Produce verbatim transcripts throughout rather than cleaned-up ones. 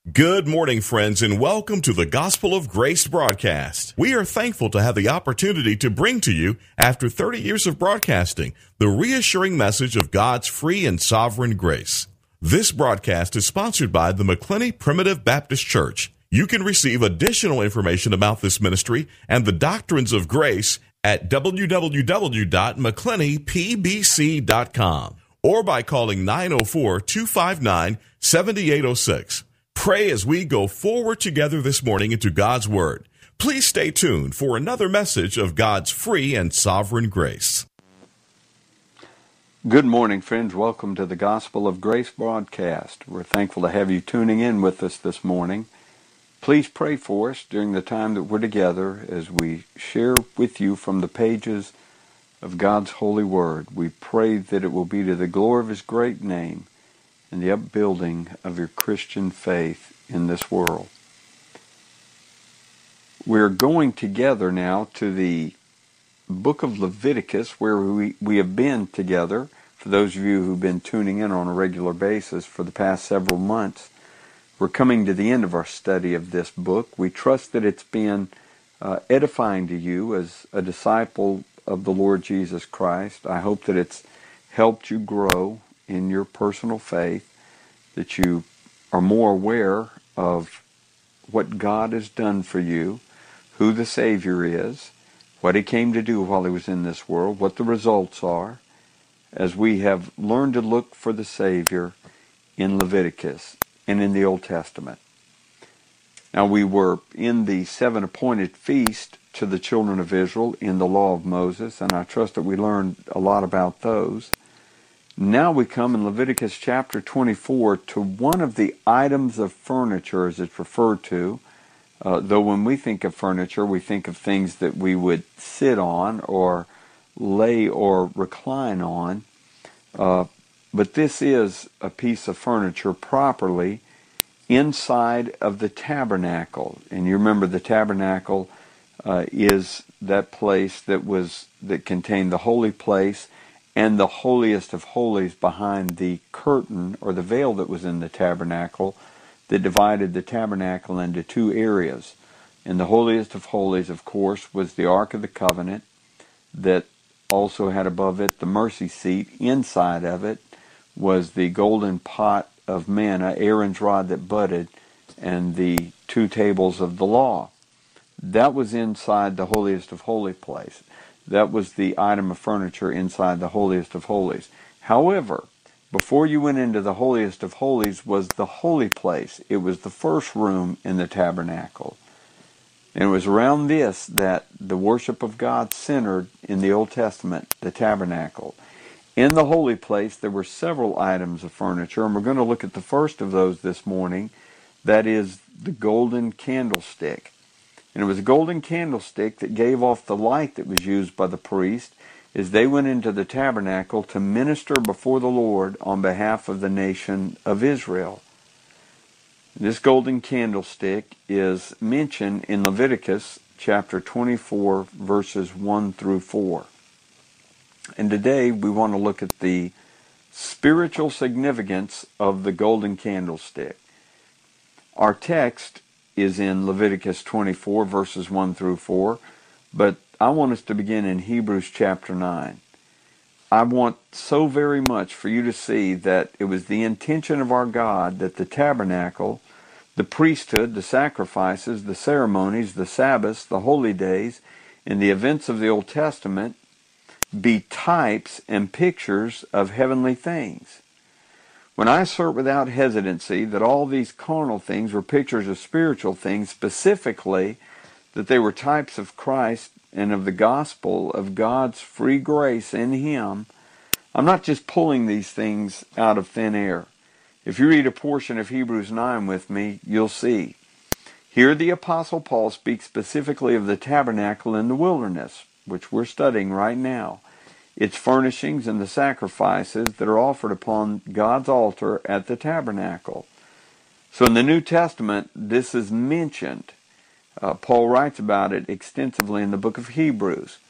Good morning, friends, and welcome to the Gospel of Grace broadcast. We are thankful to have the opportunity to bring to you, after thirty years of broadcasting, the reassuring message of God's free and sovereign grace. This broadcast is sponsored by the McClenny Primitive Baptist Church. You can receive additional information about this ministry and the doctrines of grace at w w w dot mcclenny p b c dot com or by calling nine oh four, two five nine, seven eight oh six. Pray as we go forward together this morning into God's Word. Please stay tuned for another message of God's free and sovereign grace. Good morning, friends. Welcome to the Gospel of Grace broadcast. We're thankful to have you tuning in with us this morning. Please pray for us during the time that we're together as we share with you from the pages of God's holy Word. We pray that it will be to the glory of His great name and the upbuilding of your Christian faith in this world. We're going together now to the book of Leviticus, where we, we have been together. For those of you who've been tuning in on a regular basis for the past several months, we're coming to the end of our study of this book. We trust that it's been uh, edifying to you as a disciple of the Lord Jesus Christ. I hope that it's helped you grow in your personal faith, that you are more aware of what God has done for you, who the Savior is, what He came to do while He was in this world, what the results are, as we have learned to look for the Savior in Leviticus and in the Old Testament. Now, we were in the seven appointed feast to the children of Israel in the law of Moses, and I trust that we learned a lot about those. Now we come in Leviticus chapter twenty-four to one of the items of furniture, as it's referred to, uh, though when we think of furniture, we think of things that we would sit on or lay or recline on. Uh, but this is a piece of furniture properly inside of the tabernacle. And you remember the tabernacle uh, is that place that was that contained the holy place and the holiest of holies behind the curtain or the veil that was in the tabernacle that divided the tabernacle into two areas. And the holiest of holies, of course, was the Ark of the Covenant that also had above it the mercy seat. Inside of it was the golden pot of manna, Aaron's rod that budded, and the two tables of the law. That was inside the holiest of holy place. That was the item of furniture inside the holiest of holies. However, before you went into the holiest of holies was the holy place. It was the first room in the tabernacle. And it was around this that the worship of God centered in the Old Testament, the tabernacle. In the holy place, there were several items of furniture, and we're going to look at the first of those this morning. That is the golden candlestick. And it was a golden candlestick that gave off the light that was used by the priest as they went into the tabernacle to minister before the Lord on behalf of the nation of Israel. This golden candlestick is mentioned in Leviticus chapter twenty-four, verses one through four. And today we want to look at the spiritual significance of the golden candlestick. Our text is in Leviticus twenty-four, verses one through four, but I want us to begin in Hebrews chapter nine. I want so very much for you to see that it was the intention of our God that the tabernacle, the priesthood, the sacrifices, the ceremonies, the Sabbaths, the holy days, and the events of the Old Testament be types and pictures of heavenly things. When I assert without hesitancy that all these carnal things were pictures of spiritual things, specifically that they were types of Christ and of the gospel of God's free grace in Him, I'm not just pulling these things out of thin air. If you read a portion of Hebrews nine with me, you'll see. Here the Apostle Paul speaks specifically of the tabernacle in the wilderness, which we're studying right now. Its furnishings and the sacrifices that are offered upon God's altar at the tabernacle. So in the New Testament, this is mentioned. Uh, Paul writes about it extensively in the book of Hebrews.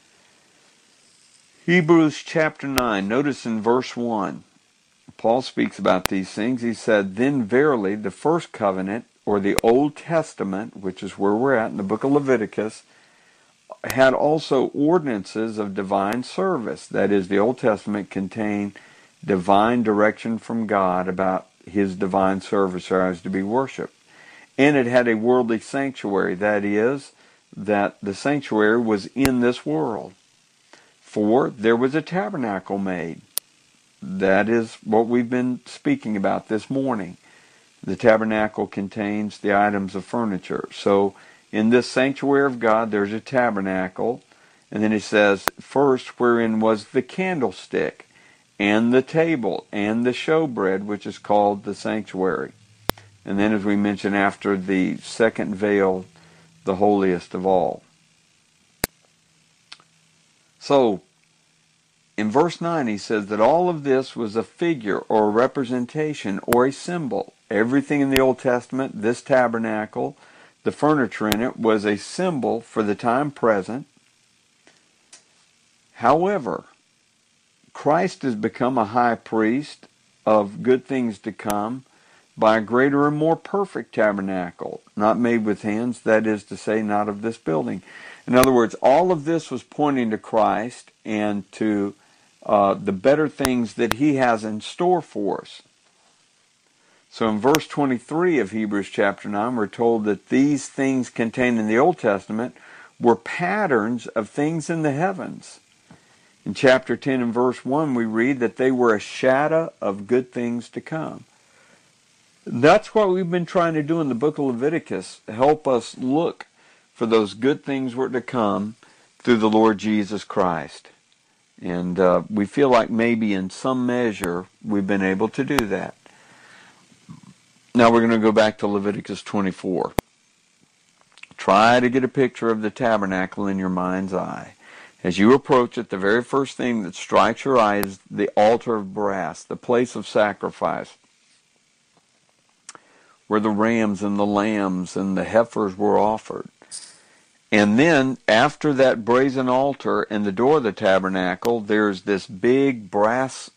Hebrews chapter nine, notice in verse one, Paul speaks about these things. He said, "Then verily the first covenant or the Old Testament, which is where we're at in the book of Leviticus, had also ordinances of divine service. That is, the Old Testament contained divine direction from God about His divine service as to be worshipped. And it had a worldly sanctuary. That is, that the sanctuary was in this world. For there was a tabernacle made. That is what we've been speaking about this morning. The tabernacle contains the items of furniture. So in this sanctuary of God, there's a tabernacle. And then it says, first, wherein was the candlestick, and the table, and the showbread, which is called the sanctuary. And then, as we mentioned, after the second veil, the holiest of all. So, in verse nine, he says that all of this was a figure or a representation or a symbol. Everything in the Old Testament, this tabernacle, the furniture in it, was a symbol for the time present. However, Christ has become a high priest of good things to come by a greater and more perfect tabernacle, not made with hands, that is to say, not of this building. In other words, all of this was pointing to Christ and to uh, the better things that He has in store for us. So in verse twenty-three of Hebrews chapter nine, we're told that these things contained in the Old Testament were patterns of things in the heavens. In chapter ten and verse one, we read that they were a shadow of good things to come. That's what we've been trying to do in the book of Leviticus, help us look for those good things were to come through the Lord Jesus Christ. And uh, we feel like maybe in some measure we've been able to do that. Now we're going to go back to Leviticus twenty-four. Try to get a picture of the tabernacle in your mind's eye. As you approach it, the very first thing that strikes your eye is the altar of brass, the place of sacrifice, where the rams and the lambs and the heifers were offered. And then, after that brazen altar and the door of the tabernacle, there's this big brass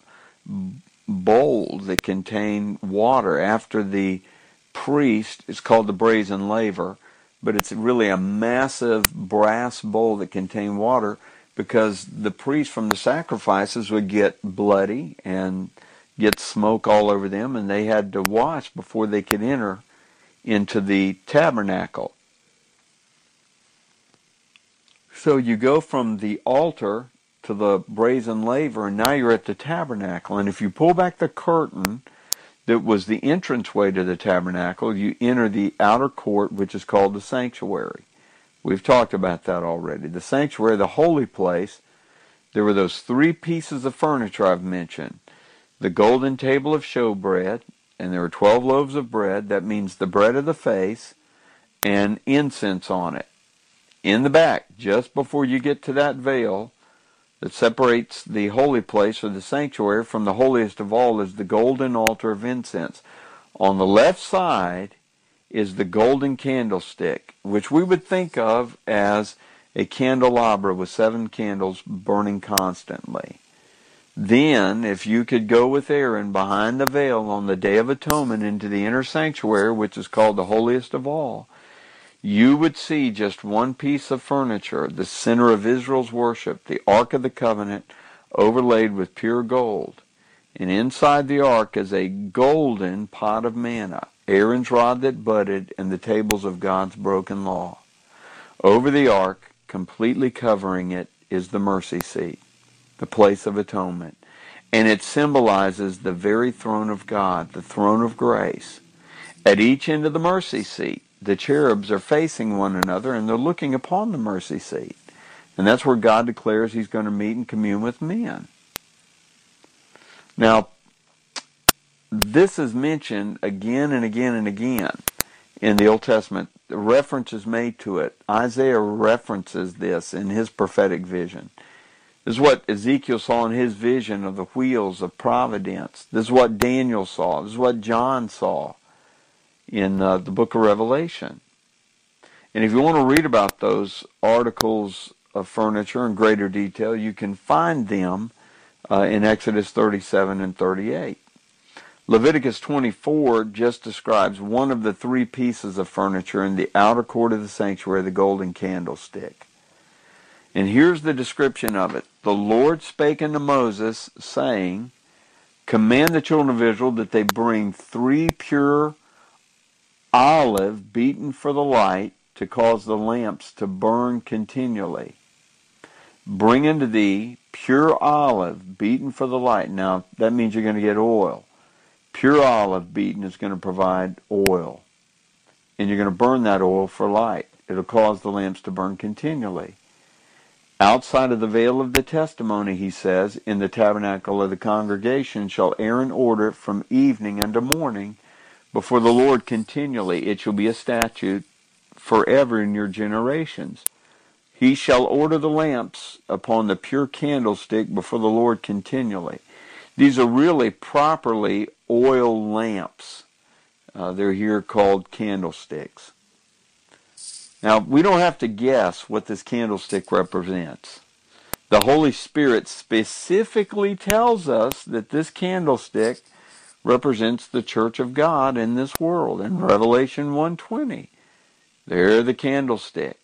bowl that contained water. After the priest, it's called the brazen laver, but it's really a massive brass bowl that contained water, because the priest from the sacrifices would get bloody and get smoke all over them, and they had to wash before they could enter into the tabernacle. So you go from the altar to the brazen laver, and now you're at the tabernacle. And if you pull back the curtain that was the entranceway to the tabernacle, you enter the outer court, which is called the sanctuary. We've talked about that already. The sanctuary, the holy place, there were those three pieces of furniture I've mentioned. The golden table of showbread, and there were twelve loaves of bread. That means the bread of the face, and incense on it. In the back, just before you get to that veil that separates the holy place or the sanctuary from the holiest of all, is the golden altar of incense. On the left side is the golden candlestick, which we would think of as a candelabra with seven candles burning constantly. Then, if you could go with Aaron behind the veil on the Day of Atonement into the inner sanctuary, which is called the holiest of all, you would see just one piece of furniture, the center of Israel's worship, the Ark of the Covenant, overlaid with pure gold. And inside the ark is a golden pot of manna, Aaron's rod that budded, and the tables of God's broken law. Over the ark, completely covering it, is the mercy seat, the place of atonement. And it symbolizes the very throne of God, the throne of grace. At each end of the mercy seat, the cherubs are facing one another, and they're looking upon the mercy seat. And that's where God declares He's going to meet and commune with men. Now, this is mentioned again and again and again in the Old Testament. The reference is made to it. Isaiah references this in his prophetic vision. This is what Ezekiel saw in his vision of the wheels of providence. This is what Daniel saw. This is what John saw in uh, the book of Revelation. And if you want to read about those articles of furniture in greater detail, you can find them uh, in Exodus thirty-seven and thirty-eight. Leviticus twenty-four just describes one of the three pieces of furniture in the outer court of the sanctuary, the golden candlestick. And here's the description of it. The Lord spake unto Moses, saying, command the children of Israel that they bring three pure olive beaten for the light to cause the lamps to burn continually. Bring unto thee pure olive beaten for the light. Now, that means you're going to get oil. Pure olive beaten is going to provide oil. And you're going to burn that oil for light. It'll cause the lamps to burn continually. Outside of the veil of the testimony, he says, in the tabernacle of the congregation shall Aaron order it from evening unto morning before the Lord continually. It shall be a statute forever in your generations. He shall order the lamps upon the pure candlestick before the Lord continually. These are really properly oil lamps. Uh, they're here called candlesticks. Now, we don't have to guess what this candlestick represents. The Holy Spirit specifically tells us that this candlestick represents the church of God in this world. In Revelation one twenty, there the candlestick.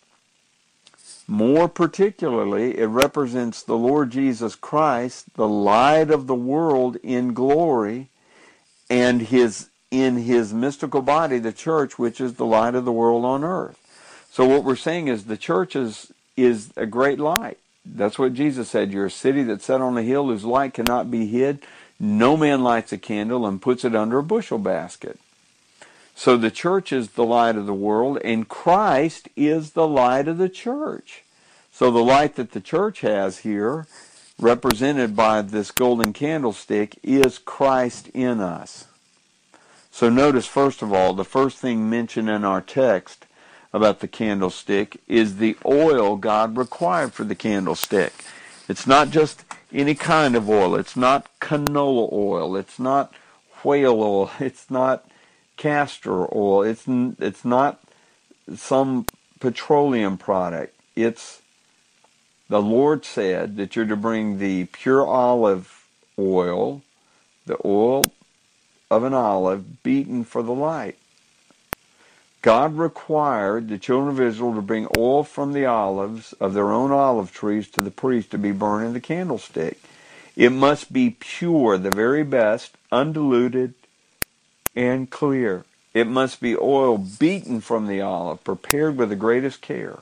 More particularly, it represents the Lord Jesus Christ, the light of the world in glory, and his in his mystical body, the church, which is the light of the world on earth. So what we're saying is the church is, is a great light. That's what Jesus said. You're a city that's set on a hill whose light cannot be hid. No man lights a candle and puts it under a bushel basket. So the church is the light of the world, and Christ is the light of the church. So the light that the church has here, represented by this golden candlestick, is Christ in us. So notice, first of all, the first thing mentioned in our text about the candlestick is the oil God required for the candlestick. It's not just any kind of oil. It's not canola oil. It's not whale oil. It's not castor oil. It's it's not some petroleum product. It's the Lord said that you're to bring the pure olive oil, the oil of an olive beaten for the light. God required the children of Israel to bring oil from the olives of their own olive trees to the priest to be burned in the candlestick. It must be pure, the very best, undiluted, and clear. It must be oil beaten from the olive, prepared with the greatest care.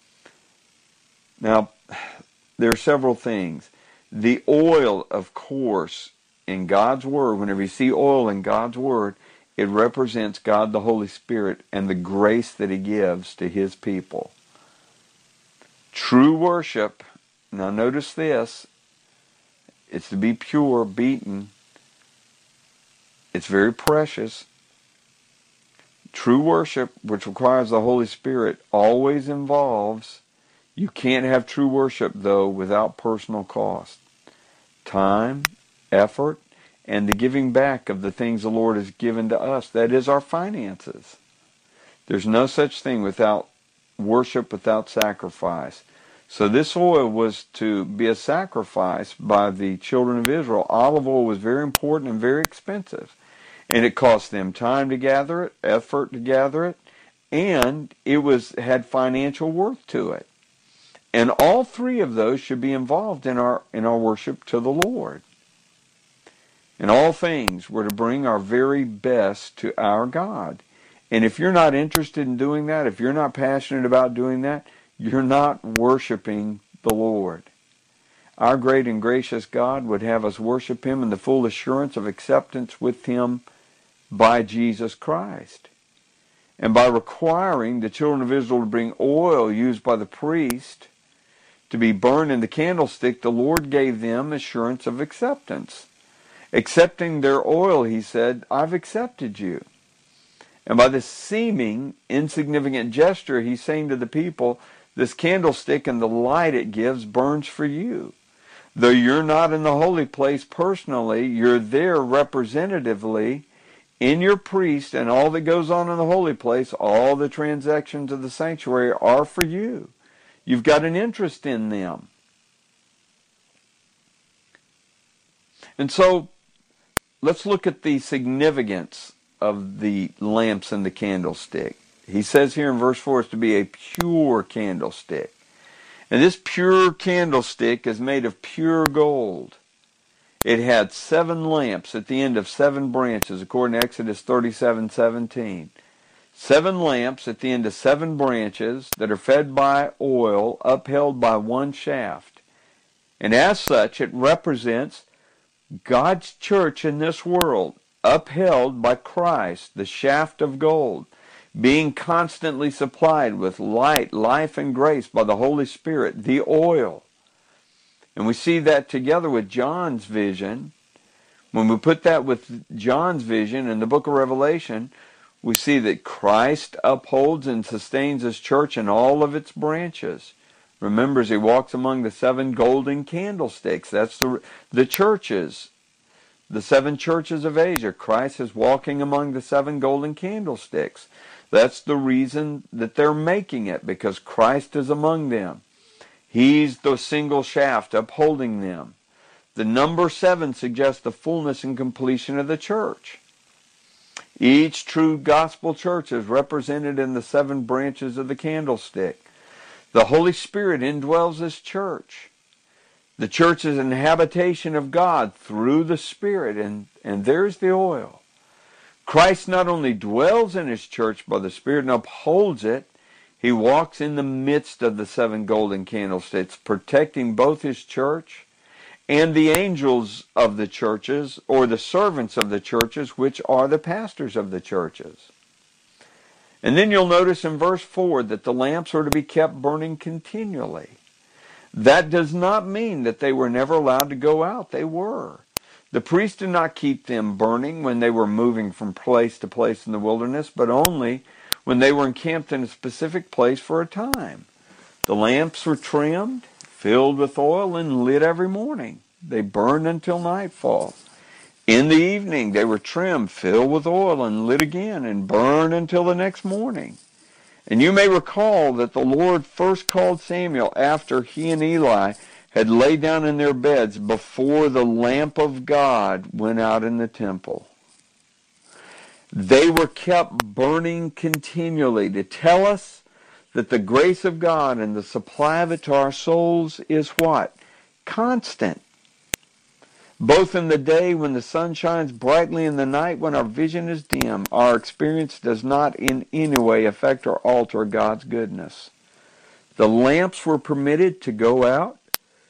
Now, there are several things. The oil, of course, in God's Word, whenever you see oil in God's Word, it represents God the Holy Spirit and the grace that He gives to His people. True worship, now notice this, it's to be pure, beaten. It's very precious. True worship, which requires the Holy Spirit, always involves, you can't have true worship, though, without personal cost. Time, effort, and the giving back of the things the Lord has given to us. That is our finances. There's no such thing without worship, without sacrifice. So this oil was to be a sacrifice by the children of Israel. Olive oil was very important and very expensive. And it cost them time to gather it, effort to gather it, and it was had financial worth to it. And all three of those should be involved in our in our worship to the Lord. In all things, we're to bring our very best to our God. And if you're not interested in doing that, if you're not passionate about doing that, you're not worshiping the Lord. Our great and gracious God would have us worship Him in the full assurance of acceptance with Him by Jesus Christ. And by requiring the children of Israel to bring oil used by the priest to be burned in the candlestick, the Lord gave them assurance of acceptance. Accepting their oil, He said, I've accepted you. And by this seeming insignificant gesture, He's saying to the people, this candlestick and the light it gives burns for you. Though you're not in the holy place personally, you're there representatively in your priest, and all that goes on in the holy place, all the transactions of the sanctuary are for you. You've got an interest in them. And so, let's look at the significance of the lamps and the candlestick. He says here in verse four, it's to be a pure candlestick. And this pure candlestick is made of pure gold. It had seven lamps at the end of seven branches, according to Exodus thirty-seven seventeen. Seven lamps at the end of seven branches that are fed by oil, upheld by one shaft. And as such, it represents God's church in this world, upheld by Christ, the shaft of gold, being constantly supplied with light, life, and grace by the Holy Spirit, the oil. And we see that together with John's vision. When we put that with John's vision in the book of Revelation, we see that Christ upholds and sustains His church in all of its branches. Remember, as He walks among the seven golden candlesticks, that's the, the churches, the seven churches of Asia. Christ is walking among the seven golden candlesticks. That's the reason that they're making it, because Christ is among them. He's the single shaft upholding them. The number seven suggests the fullness and completion of the church. Each true gospel church is represented in the seven branches of the candlestick. The Holy Spirit indwells this church. The church is an habitation of God through the Spirit, and, and there's the oil. Christ not only dwells in His church by the Spirit and upholds it, He walks in the midst of the seven golden candlesticks, protecting both His church and the angels of the churches, or the servants of the churches, which are the pastors of the churches. And then you'll notice in verse four that the lamps are to be kept burning continually. That does not mean that they were never allowed to go out. They were. The priest did not keep them burning when they were moving from place to place in the wilderness, but only when they were encamped in a specific place for a time. The lamps were trimmed, filled with oil, and lit every morning. They burned until nightfall. In the evening, they were trimmed, filled with oil, and lit again, and burned until the next morning. And you may recall that the Lord first called Samuel after he and Eli had laid down in their beds before the lamp of God went out in the temple. They were kept burning continually to tell us that the grace of God and the supply of it to our souls is what? Constant. Both in the day when the sun shines brightly and the night when our vision is dim, our experience does not in any way affect or alter God's goodness. The lamps were permitted to go out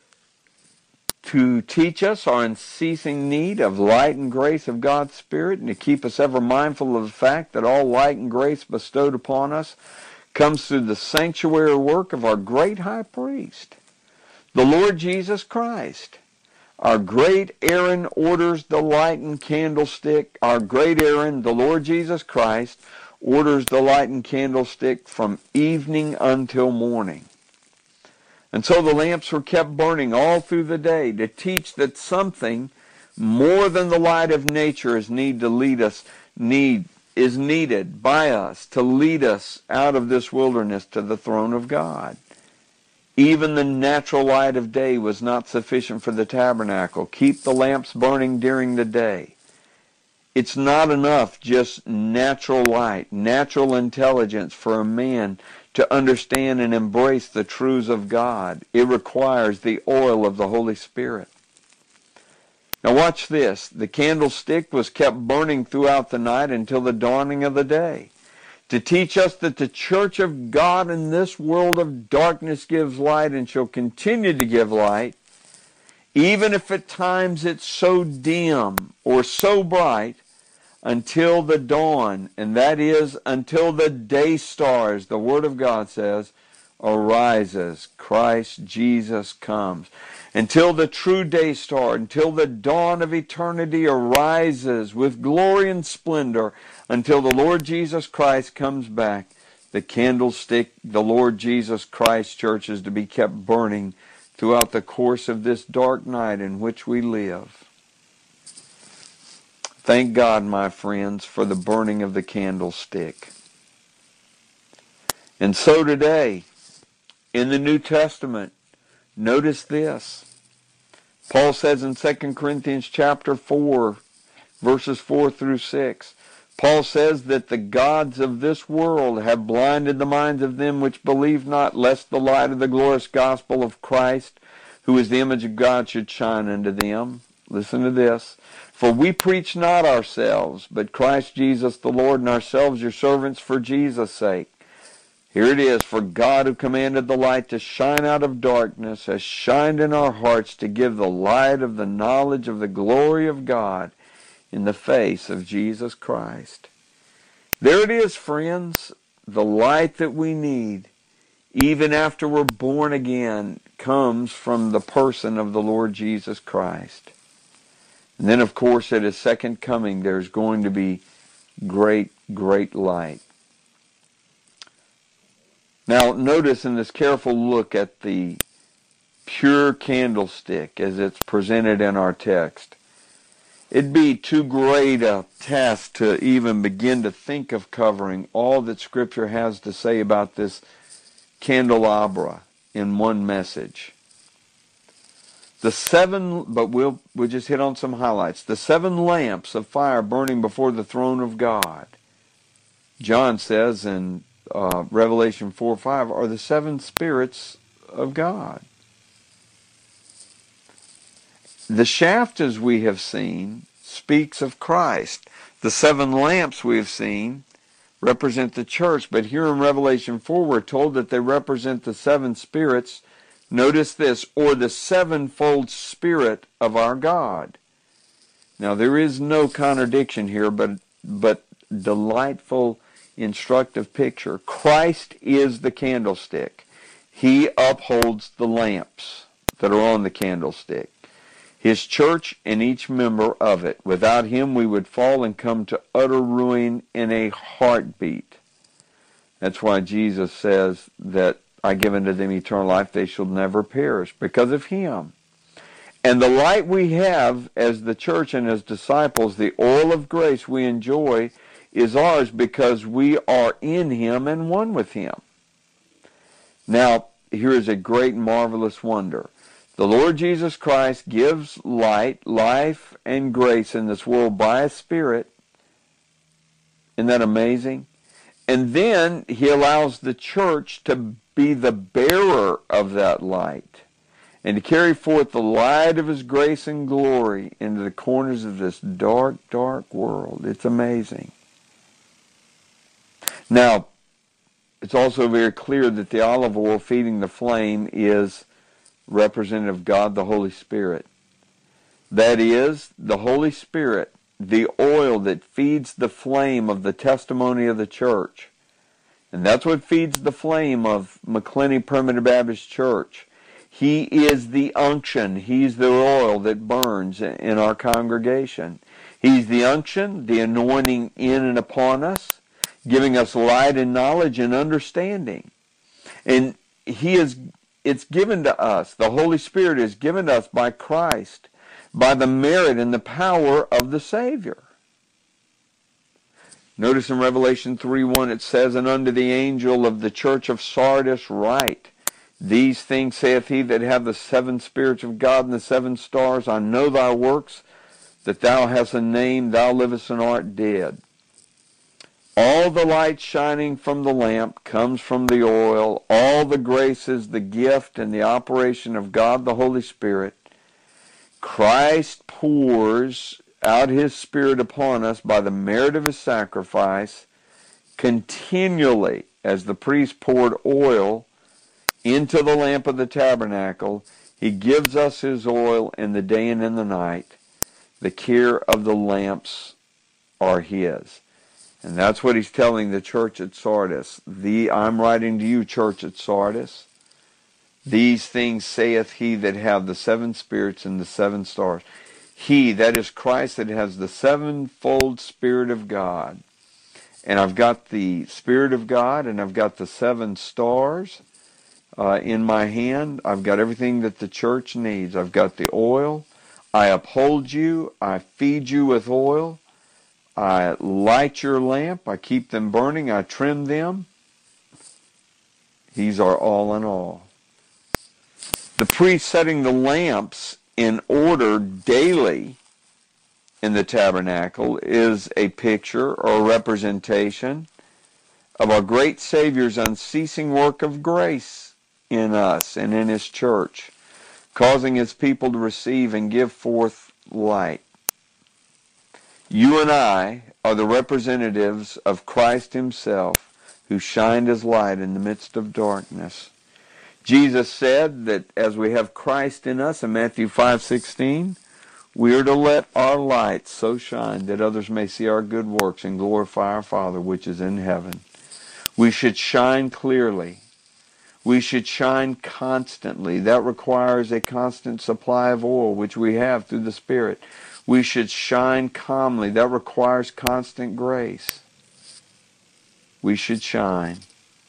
to teach us our unceasing need of light and grace of God's Spirit, and to keep us ever mindful of the fact that all light and grace bestowed upon us comes through the sanctuary work of our great high priest, the Lord Jesus Christ. Our great Aaron orders the lightened candlestick. Our great Aaron, the Lord Jesus Christ, orders the lightened candlestick from evening until morning. And so the lamps were kept burning all through the day to teach that something more than the light of nature is need to lead us, need is needed by us to lead us out of this wilderness to the throne of God. Even the natural light of day was not sufficient for the tabernacle. Keep the lamps burning during the day. It's not enough just natural light, natural intelligence for a man to understand and embrace the truths of God. It requires the oil of the Holy Spirit. Now watch this. The candlestick was kept burning throughout the night until the dawning of the day, to teach us that the church of God in this world of darkness gives light and shall continue to give light, even if at times it's so dim or so bright, until the dawn, and that is until the day stars, the Word of God says, arises. Christ Jesus comes. Until the true day star, until the dawn of eternity arises with glory and splendor, until the Lord Jesus Christ comes back, the candlestick, the Lord Jesus Christ church, is to be kept burning throughout the course of this dark night in which we live. Thank God, my friends, for the burning of the candlestick. And so today, in the New Testament, notice this. Paul says in Second Corinthians chapter four, verses four through six. Paul says that the gods of this world have blinded the minds of them which believe not, lest the light of the glorious gospel of Christ, who is the image of God, should shine unto them. Listen to this. For we preach not ourselves, but Christ Jesus the Lord, and ourselves your servants for Jesus' sake. Here it is. For God, who commanded the light to shine out of darkness, has shined in our hearts to give the light of the knowledge of the glory of God in the face of Jesus Christ. There it is, friends. The light that we need, even after we're born again, comes from the person of the Lord Jesus Christ. And then, of course, at His second coming, there's going to be great, great light. Now, notice in this careful look at the pure candlestick as it's presented in our text, it'd be too great a task to even begin to think of covering all that Scripture has to say about this candelabra in one message. The seven, but we'll, we'll just hit on some highlights. The seven lamps of fire burning before the throne of God, John says in uh, Revelation four five, are the seven spirits of God. The shaft, as we have seen, speaks of Christ. The seven lamps we have seen represent the church, but here in Revelation four we're told that they represent the seven spirits. Notice this, or the sevenfold Spirit of our God. Now there is no contradiction here, but but delightful, instructive picture. Christ is the candlestick. He upholds the lamps that are on the candlestick. His church and each member of it. Without Him we would fall and come to utter ruin in a heartbeat. That's why Jesus says that I give unto them eternal life, they shall never perish, because of Him. And the light we have as the church and as disciples, the oil of grace we enjoy, is ours because we are in Him and one with Him. Now, here is a great, marvelous wonder. The Lord Jesus Christ gives light, life, and grace in this world by His Spirit. Isn't that amazing? And then He allows the church to be the bearer of that light and to carry forth the light of His grace and glory into the corners of this dark, dark world. It's amazing. Now, it's also very clear that the olive oil feeding the flame is representative of God, the Holy Spirit. That is, the Holy Spirit, the oil that feeds the flame of the testimony of the church. And that's what feeds the flame of McClenny Primitive Baptist Church. He is the unction. He's the oil that burns in our congregation. He's the unction, the anointing in and upon us, giving us light and knowledge and understanding. And He is, it's given to us. The Holy Spirit is given to us by Christ, by the merit and the power of the Savior. Notice in Revelation three one it says, and unto the angel of the church of Sardis write, these things saith He that hath the seven spirits of God and the seven stars, I know thy works, that thou hast a name, thou livest and art dead. All the light shining from the lamp comes from the oil. All the grace is the gift and the operation of God the Holy Spirit. Christ pours out His Spirit upon us by the merit of His sacrifice continually, as the priest poured oil into the lamp of the tabernacle. He gives us His oil in the day and in the night. The care of the lamps are His. And that's what He's telling the church at Sardis. The, I'm writing to you, church at Sardis. These things saith He that hath the seven spirits and the seven stars. He, that is Christ, that has the sevenfold Spirit of God. And I've got the Spirit of God, and I've got the seven stars uh, in my hand. I've got everything that the church needs. I've got the oil. I uphold you. I feed you with oil. I light your lamp. I keep them burning. I trim them. He's our all in all. The priest setting the lamps in order daily in the tabernacle is a picture or a representation of our great Savior's unceasing work of grace in us and in His church, causing His people to receive and give forth light. You and I are the representatives of Christ Himself, who shined His light in the midst of darkness. Jesus said that as we have Christ in us in Matthew five sixteen, we are to let our light so shine that others may see our good works and glorify our Father which is in heaven. We should shine clearly. We should shine constantly. That requires a constant supply of oil, which we have through the Spirit. We should shine calmly. That requires constant grace. We should shine.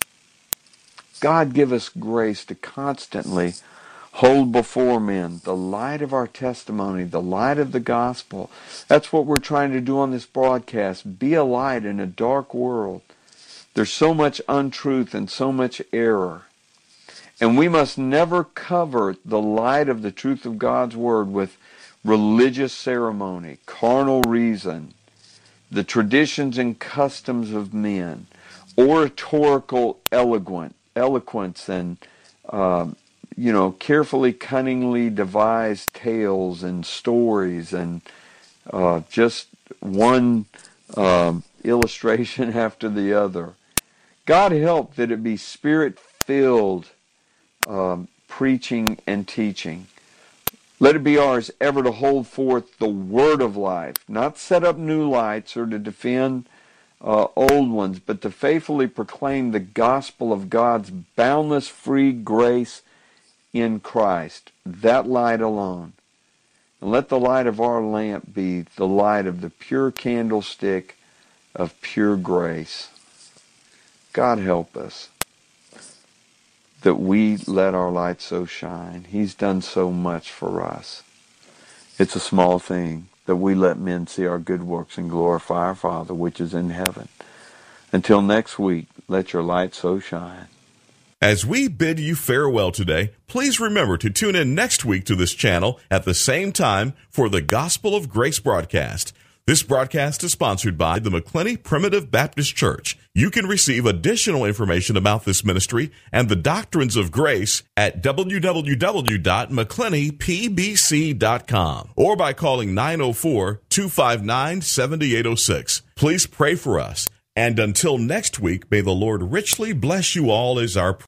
God give us grace to constantly hold before men the light of our testimony, the light of the gospel. That's what we're trying to do on this broadcast. Be a light in a dark world. There's so much untruth and so much error. And we must never cover the light of the truth of God's Word with religious ceremony, carnal reason, the traditions and customs of men, oratorical eloquent, eloquence and, uh, you know, carefully, cunningly devised tales and stories and uh, just one um, illustration after the other. God help that it be Spirit-filled um, preaching and teaching. Let it be ours ever to hold forth the word of life, not set up new lights or to defend uh, old ones, but to faithfully proclaim the gospel of God's boundless free grace in Christ, that light alone. And let the light of our lamp be the light of the pure candlestick of pure grace. God help us that we let our light so shine. He's done so much for us. It's a small thing that we let men see our good works and glorify our Father which is in heaven. Until next week, let your light so shine. As we bid you farewell today, please remember to tune in next week to this channel at the same time for the Gospel of Grace broadcast. This broadcast is sponsored by the McClenny Primitive Baptist Church. You can receive additional information about this ministry and the doctrines of grace at w w w dot mcclenny p b c dot com or by calling nine oh four, two five nine, seven eight oh six. Please pray for us. And until next week, may the Lord richly bless you all as our